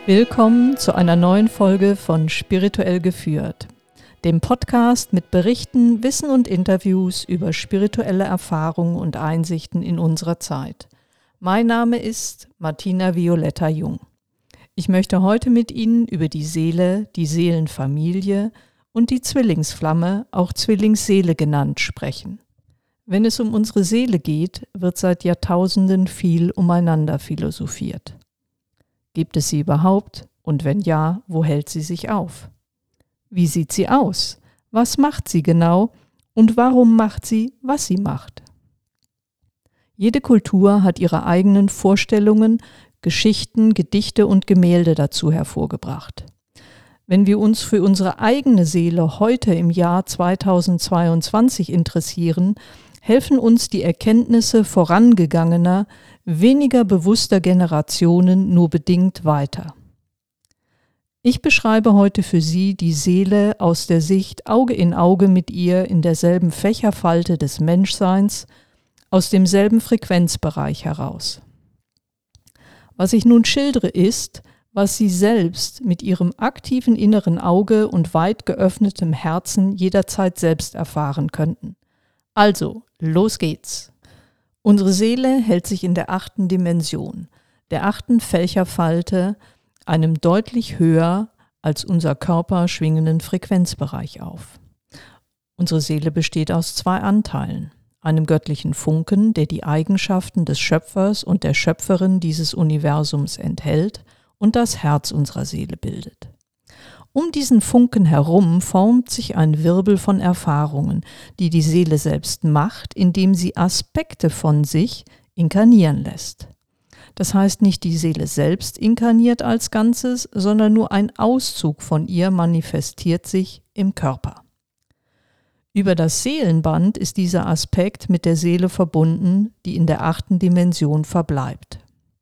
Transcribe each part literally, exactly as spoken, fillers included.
Willkommen zu einer neuen Folge von Spirituell geführt, dem Podcast mit Berichten, Wissen und Interviews über spirituelle Erfahrungen und Einsichten in unserer Zeit. Mein Name ist Martina Violetta Jung. Ich möchte heute mit Ihnen über die Seele, die Seelenfamilie und die Zwillingsflamme, auch Zwillingsseele genannt, sprechen. Wenn es um unsere Seele geht, wird seit Jahrtausenden viel umeinander philosophiert. Gibt es sie überhaupt? Und wenn ja, wo hält sie sich auf? Wie sieht sie aus? Was macht sie genau? Und warum macht sie, was sie macht? Jede Kultur hat ihre eigenen Vorstellungen, Geschichten, Gedichte und Gemälde dazu hervorgebracht. Wenn wir uns für unsere eigene Seele heute im Jahr zweitausendzweiundzwanzig interessieren, helfen uns die Erkenntnisse vorangegangener, weniger bewusster Generationen nur bedingt weiter. Ich beschreibe heute für Sie die Seele aus der Sicht Auge in Auge mit ihr in derselben Fächerfalte des Menschseins, aus demselben Frequenzbereich heraus. Was ich nun schildere ist, was Sie selbst mit Ihrem aktiven inneren Auge und weit geöffnetem Herzen jederzeit selbst erfahren könnten. Also, los geht's! Unsere Seele hält sich in der achten Dimension, der achten Fächerfalte, einem deutlich höher als unser Körper schwingenden Frequenzbereich auf. Unsere Seele besteht aus zwei Anteilen, einem göttlichen Funken, der die Eigenschaften des Schöpfers und der Schöpferin dieses Universums enthält und das Herz unserer Seele bildet. Um diesen Funken herum formt sich ein Wirbel von Erfahrungen, die die Seele selbst macht, indem sie Aspekte von sich inkarnieren lässt. Das heißt, nicht die Seele selbst inkarniert als Ganzes, sondern nur ein Auszug von ihr manifestiert sich im Körper. Über das Seelenband ist dieser Aspekt mit der Seele verbunden, die in der achten Dimension verbleibt.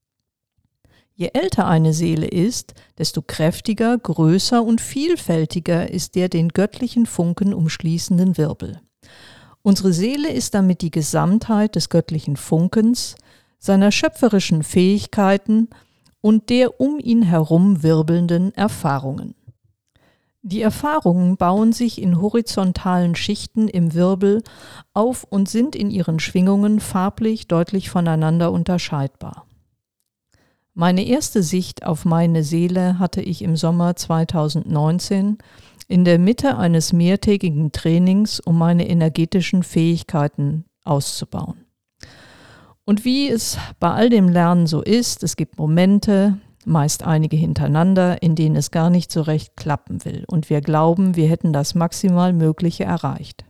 Je älter eine Seele ist, desto kräftiger, größer und vielfältiger ist der den göttlichen Funken umschließenden Wirbel. Unsere Seele ist damit die Gesamtheit des göttlichen Funkens, seiner schöpferischen Fähigkeiten und der um ihn herum wirbelnden Erfahrungen. Die Erfahrungen bauen sich in horizontalen Schichten im Wirbel auf und sind in ihren Schwingungen farblich deutlich voneinander unterscheidbar. Meine erste Sicht auf meine Seele hatte ich im Sommer zweitausendneunzehn in der Mitte eines mehrtägigen Trainings, um meine energetischen Fähigkeiten auszubauen. Und wie es bei all dem Lernen so ist, es gibt Momente, meist einige hintereinander, in denen es gar nicht so recht klappen will und wir glauben, wir hätten das maximal Mögliche erreicht.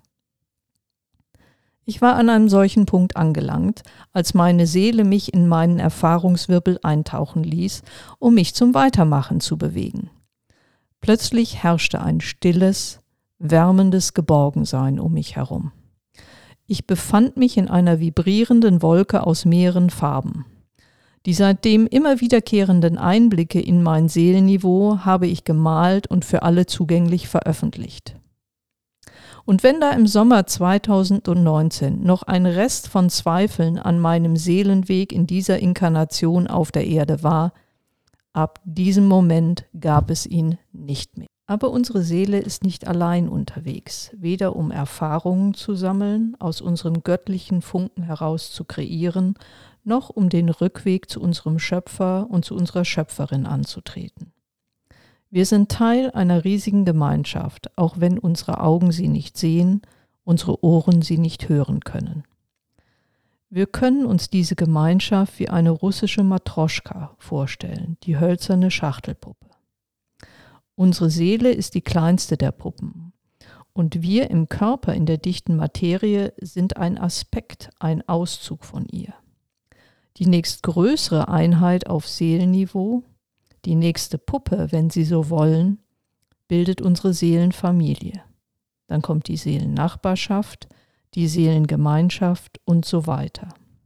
Ich war an einem solchen Punkt angelangt, als meine Seele mich in meinen Erfahrungswirbel eintauchen ließ, um mich zum Weitermachen zu bewegen. Plötzlich herrschte ein stilles, wärmendes Geborgensein um mich herum. Ich befand mich in einer vibrierenden Wolke aus mehreren Farben. Die seitdem immer wiederkehrenden Einblicke in mein Seelenniveau habe ich gemalt und für alle zugänglich veröffentlicht. Und wenn da im Sommer zweitausendneunzehn noch ein Rest von Zweifeln an meinem Seelenweg in dieser Inkarnation auf der Erde war, ab diesem Moment gab es ihn nicht mehr. Aber unsere Seele ist nicht allein unterwegs, weder um Erfahrungen zu sammeln, aus unserem göttlichen Funken heraus zu kreieren, noch um den Rückweg zu unserem Schöpfer und zu unserer Schöpferin anzutreten. Wir sind Teil einer riesigen Gemeinschaft, auch wenn unsere Augen sie nicht sehen, unsere Ohren sie nicht hören können. Wir können uns diese Gemeinschaft wie eine russische Matroschka vorstellen, die hölzerne Schachtelpuppe. Unsere Seele ist die kleinste der Puppen und wir im Körper in der dichten Materie sind ein Aspekt, ein Auszug von ihr. Die nächstgrößere Einheit auf Seelenniveau, die nächste Puppe, wenn Sie so wollen, bildet unsere Seelenfamilie. Dann kommt die Seelennachbarschaft, die Seelengemeinschaft und so weiter.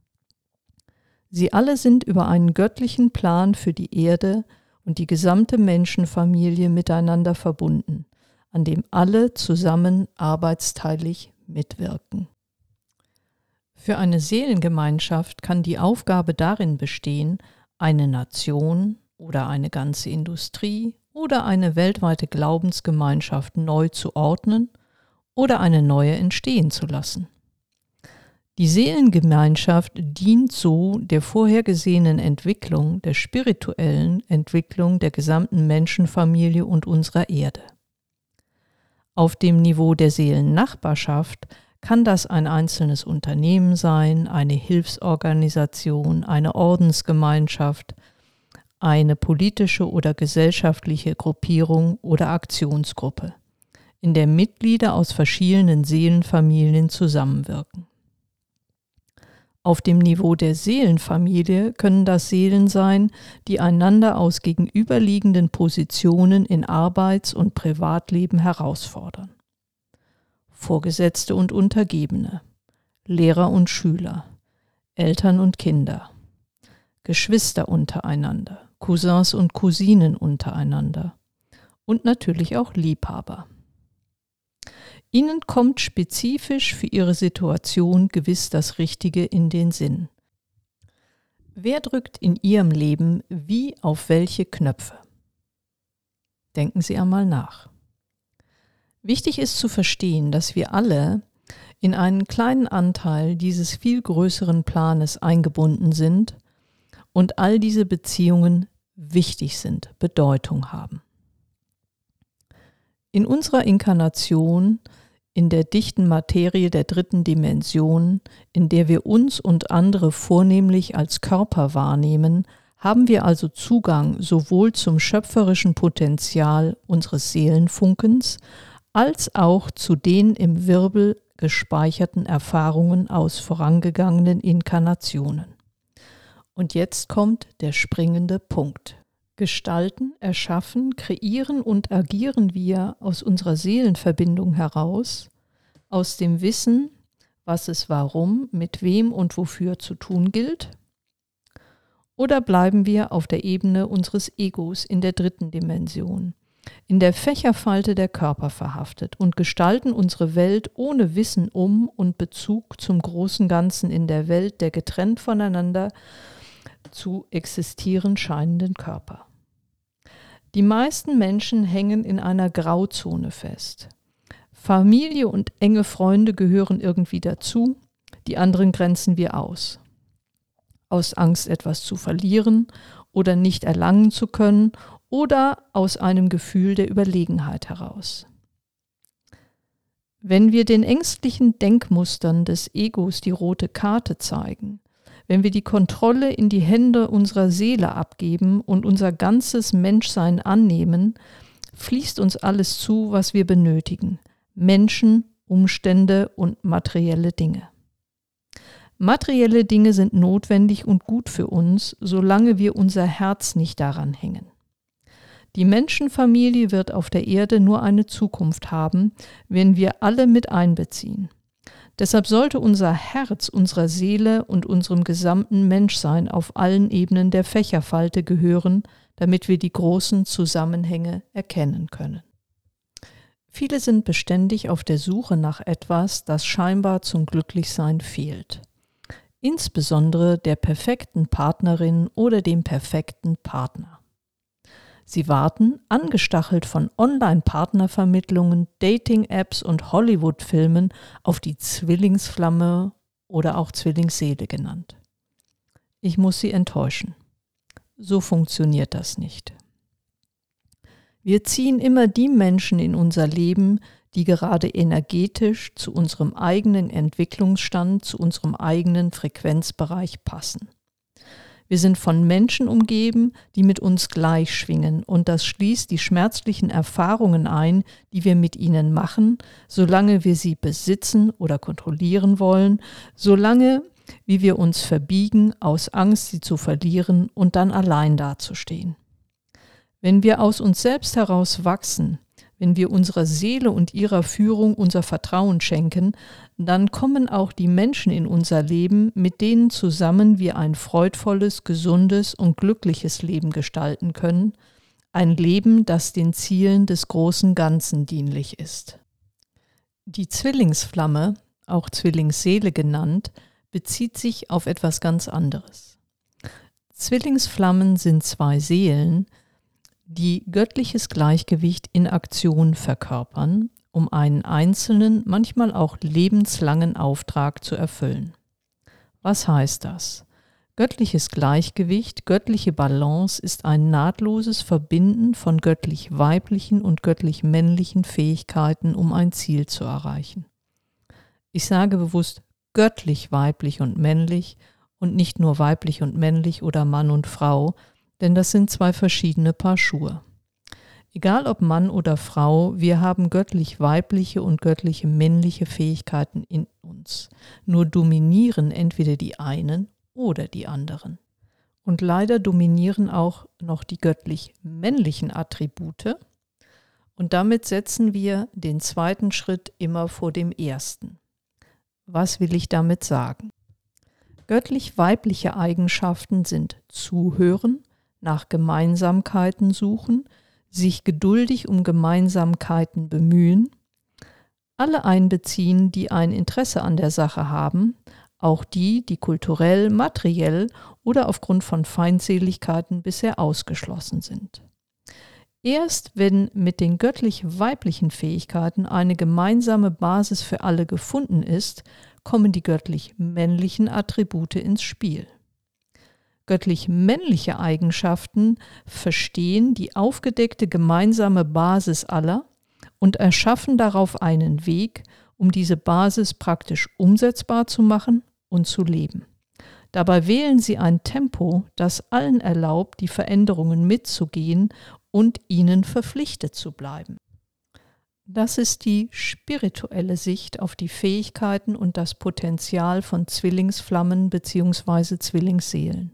Sie alle sind über einen göttlichen Plan für die Erde und die gesamte Menschenfamilie miteinander verbunden, an dem alle zusammen arbeitsteilig mitwirken. Für eine Seelengemeinschaft kann die Aufgabe darin bestehen, eine Nation, oder eine ganze Industrie oder eine weltweite Glaubensgemeinschaft neu zu ordnen oder eine neue entstehen zu lassen. Die Seelengemeinschaft dient so der vorhergesehenen Entwicklung, der spirituellen Entwicklung der gesamten Menschenfamilie und unserer Erde. Auf dem Niveau der Seelennachbarschaft kann das ein einzelnes Unternehmen sein, eine Hilfsorganisation, eine Ordensgemeinschaft, eine politische oder gesellschaftliche Gruppierung oder Aktionsgruppe, in der Mitglieder aus verschiedenen Seelenfamilien zusammenwirken. Auf dem Niveau der Seelenfamilie können das Seelen sein, die einander aus gegenüberliegenden Positionen in Arbeits- und Privatleben herausfordern. Vorgesetzte und Untergebene, Lehrer und Schüler, Eltern und Kinder, Geschwister untereinander, Cousins und Cousinen untereinander und natürlich auch Liebhaber. Ihnen kommt spezifisch für Ihre Situation gewiss das Richtige in den Sinn. Wer drückt in Ihrem Leben wie auf welche Knöpfe? Denken Sie einmal nach. Wichtig ist zu verstehen, dass wir alle in einen kleinen Anteil dieses viel größeren Planes eingebunden sind und all diese Beziehungen wichtig sind, Bedeutung haben. In unserer Inkarnation, in der dichten Materie der dritten Dimension, in der wir uns und andere vornehmlich als Körper wahrnehmen, haben wir also Zugang sowohl zum schöpferischen Potenzial unseres Seelenfunkens als auch zu den im Wirbel gespeicherten Erfahrungen aus vorangegangenen Inkarnationen. Und jetzt kommt der springende Punkt. Gestalten, erschaffen, kreieren und agieren wir aus unserer Seelenverbindung heraus, aus dem Wissen, was es warum, mit wem und wofür zu tun gilt? Oder bleiben wir auf der Ebene unseres Egos in der dritten Dimension, in der Fächerfalte der Körper verhaftet und gestalten unsere Welt ohne Wissen um und Bezug zum großen Ganzen in der Welt der getrennt voneinander zu existieren scheinenden Körper. Die meisten Menschen hängen in einer Grauzone fest. Familie und enge Freunde gehören irgendwie dazu, die anderen grenzen wir aus. Aus Angst, etwas zu verlieren oder nicht erlangen zu können oder aus einem Gefühl der Überlegenheit heraus. Wenn wir den ängstlichen Denkmustern des Egos die rote Karte zeigen, wenn wir die Kontrolle in die Hände unserer Seele abgeben und unser ganzes Menschsein annehmen, fließt uns alles zu, was wir benötigen: Menschen, Umstände und materielle Dinge. Materielle Dinge sind notwendig und gut für uns, solange wir unser Herz nicht daran hängen. Die Menschenfamilie wird auf der Erde nur eine Zukunft haben, wenn wir alle mit einbeziehen. Deshalb sollte unser Herz, unserer Seele und unserem gesamten Menschsein auf allen Ebenen der Fächerfalte gehören, damit wir die großen Zusammenhänge erkennen können. Viele sind beständig auf der Suche nach etwas, das scheinbar zum Glücklichsein fehlt. Insbesondere der perfekten Partnerin oder dem perfekten Partner. Sie warten, angestachelt von Online-Partnervermittlungen, Dating-Apps und Hollywood-Filmen, auf die Zwillingsflamme oder auch Zwillingsseele genannt. Ich muss Sie enttäuschen. So funktioniert das nicht. Wir ziehen immer die Menschen in unser Leben, die gerade energetisch zu unserem eigenen Entwicklungsstand, zu unserem eigenen Frequenzbereich passen. Wir sind von Menschen umgeben, die mit uns gleich schwingen, und das schließt die schmerzlichen Erfahrungen ein, die wir mit ihnen machen, solange wir sie besitzen oder kontrollieren wollen, solange wie wir uns verbiegen aus Angst, sie zu verlieren und dann allein dazustehen. Wenn wir aus uns selbst heraus wachsen, wenn wir unserer Seele und ihrer Führung unser Vertrauen schenken, dann kommen auch die Menschen in unser Leben, mit denen zusammen wir ein freudvolles, gesundes und glückliches Leben gestalten können, ein Leben, das den Zielen des großen Ganzen dienlich ist. Die Zwillingsflamme, auch Zwillingsseele genannt, bezieht sich auf etwas ganz anderes. Zwillingsflammen sind zwei Seelen, die göttliches Gleichgewicht in Aktion verkörpern, um einen einzelnen, manchmal auch lebenslangen Auftrag zu erfüllen. Was heißt das? Göttliches Gleichgewicht, göttliche Balance ist ein nahtloses Verbinden von göttlich-weiblichen und göttlich-männlichen Fähigkeiten, um ein Ziel zu erreichen. Ich sage bewusst göttlich-weiblich und männlich und nicht nur weiblich und männlich oder Mann und Frau, denn das sind zwei verschiedene Paar Schuhe. Egal ob Mann oder Frau, wir haben göttlich-weibliche und göttliche männliche Fähigkeiten in uns. Nur dominieren entweder die einen oder die anderen. Und leider dominieren auch noch die göttlich-männlichen Attribute. Und damit setzen wir den zweiten Schritt immer vor dem ersten. Was will ich damit sagen? Göttlich-weibliche Eigenschaften sind Zuhören, nach Gemeinsamkeiten suchen, sich geduldig um Gemeinsamkeiten bemühen, alle einbeziehen, die ein Interesse an der Sache haben, auch die, die kulturell, materiell oder aufgrund von Feindseligkeiten bisher ausgeschlossen sind. Erst wenn mit den göttlich-weiblichen Fähigkeiten eine gemeinsame Basis für alle gefunden ist, kommen die göttlich-männlichen Attribute ins Spiel. Göttlich-männliche Eigenschaften verstehen die aufgedeckte gemeinsame Basis aller und erschaffen darauf einen Weg, um diese Basis praktisch umsetzbar zu machen und zu leben. Dabei wählen sie ein Tempo, das allen erlaubt, die Veränderungen mitzugehen und ihnen verpflichtet zu bleiben. Das ist die spirituelle Sicht auf die Fähigkeiten und das Potenzial von Zwillingsflammen bzw. Zwillingsseelen.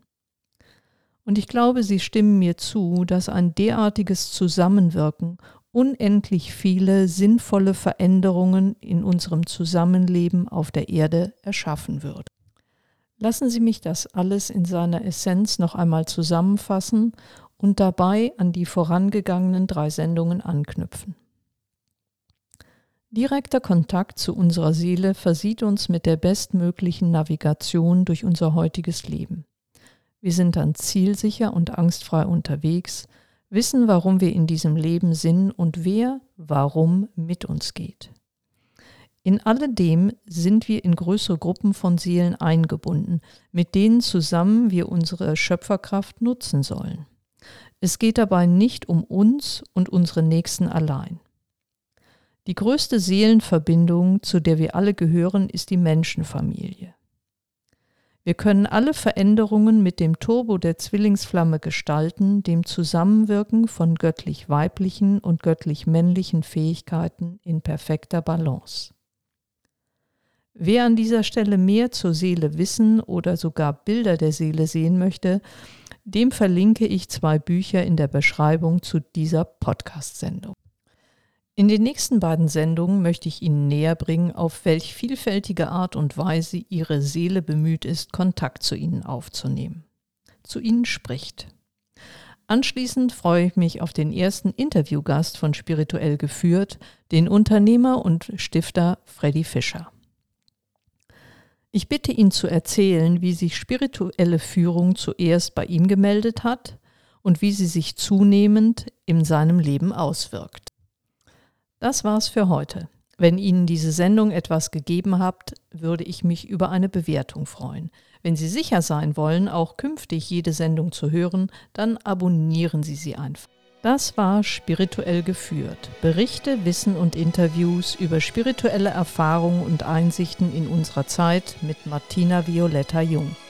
Und ich glaube, Sie stimmen mir zu, dass ein derartiges Zusammenwirken unendlich viele sinnvolle Veränderungen in unserem Zusammenleben auf der Erde erschaffen würde. Lassen Sie mich das alles in seiner Essenz noch einmal zusammenfassen und dabei an die vorangegangenen drei Sendungen anknüpfen. Direkter Kontakt zu unserer Seele versieht uns mit der bestmöglichen Navigation durch unser heutiges Leben. Wir sind dann zielsicher und angstfrei unterwegs, wissen, warum wir in diesem Leben sind und wer, warum mit uns geht. In alledem sind wir in größere Gruppen von Seelen eingebunden, mit denen zusammen wir unsere Schöpferkraft nutzen sollen. Es geht dabei nicht um uns und unsere Nächsten allein. Die größte Seelenverbindung, zu der wir alle gehören, ist die Menschenfamilie. Wir können alle Veränderungen mit dem Turbo der Zwillingsflamme gestalten, dem Zusammenwirken von göttlich-weiblichen und göttlich-männlichen Fähigkeiten in perfekter Balance. Wer an dieser Stelle mehr zur Seele wissen oder sogar Bilder der Seele sehen möchte, dem verlinke ich zwei Bücher in der Beschreibung zu dieser Podcast-Sendung. In den nächsten beiden Sendungen möchte ich Ihnen näher bringen, auf welch vielfältige Art und Weise Ihre Seele bemüht ist, Kontakt zu Ihnen aufzunehmen, zu Ihnen spricht. Anschließend freue ich mich auf den ersten Interviewgast von Spirituell geführt, den Unternehmer und Stifter Freddy Fischer. Ich bitte ihn zu erzählen, wie sich spirituelle Führung zuerst bei ihm gemeldet hat und wie sie sich zunehmend in seinem Leben auswirkt. Das war's für heute. Wenn Ihnen diese Sendung etwas gegeben hat, würde ich mich über eine Bewertung freuen. Wenn Sie sicher sein wollen, auch künftig jede Sendung zu hören, dann abonnieren Sie sie einfach. Das war Spirituell geführt. Berichte, Wissen und Interviews über spirituelle Erfahrungen und Einsichten in unserer Zeit mit Martina Violetta Jung.